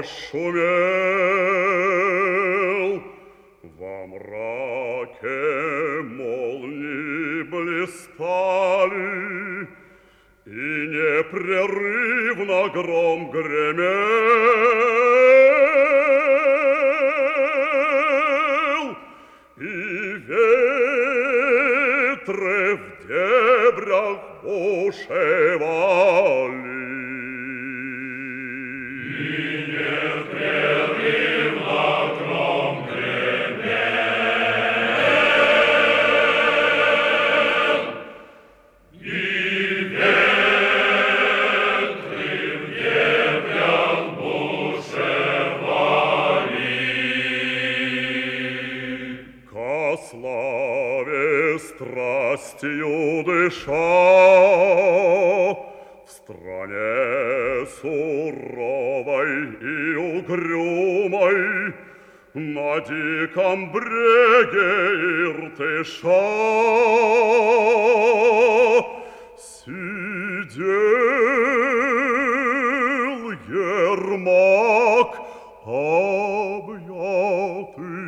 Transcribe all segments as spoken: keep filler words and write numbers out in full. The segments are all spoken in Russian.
шумел, во мраке молнии блистали, и непрерывно гром гремел, и ветры в дебрях бушевали. Славе страстью дыша, в стране суровой и угрюмой, на диком бреге Иртыша сидел Ермак, объятый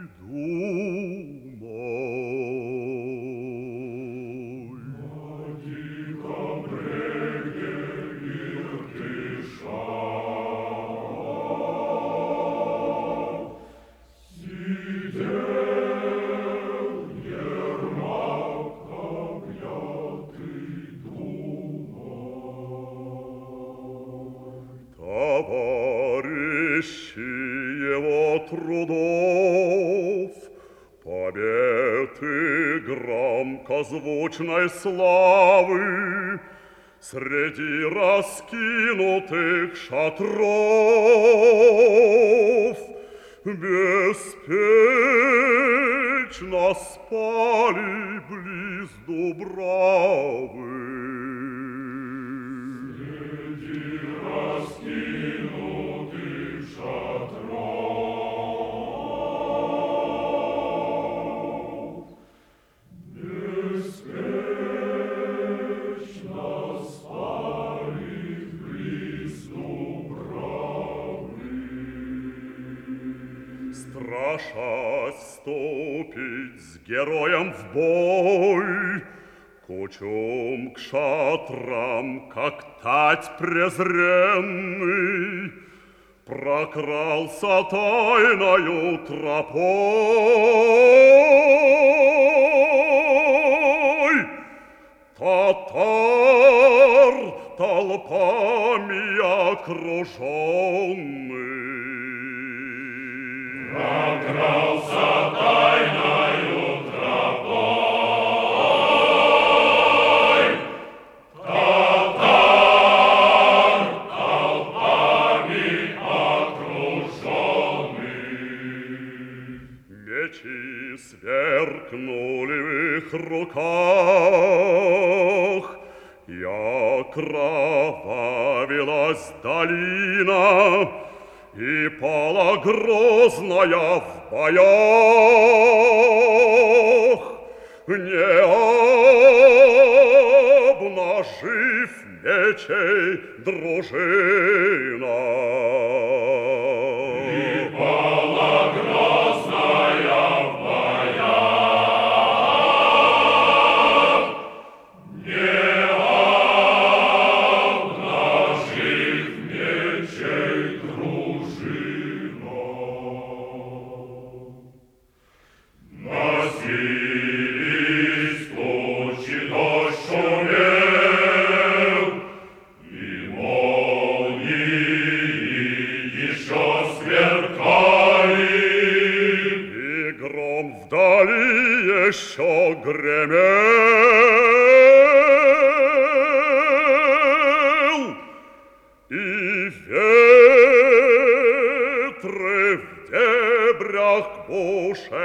товарищи его трудов, побед и громкозвучной славы среди раскинутых шатров беспечно спали близ Дубравы. Страшась вступить с героем в бой, кучум к шатрам, как тать презренный, прокрался тайною тропой. Татар толпами окруженный прокрался тайною тропой. Татар толпами окруженный. Мечи сверкнули в их руках, и окровавилась долина, и пала грозная в боях, не обнажив мечей дружина. И пала грозная в боях, не обнажив мечей дружина. Носились тучи, дождь шумел, и молнии еще сверкали, и гром вдали еще гремел, и ветры в дебрях бушевали.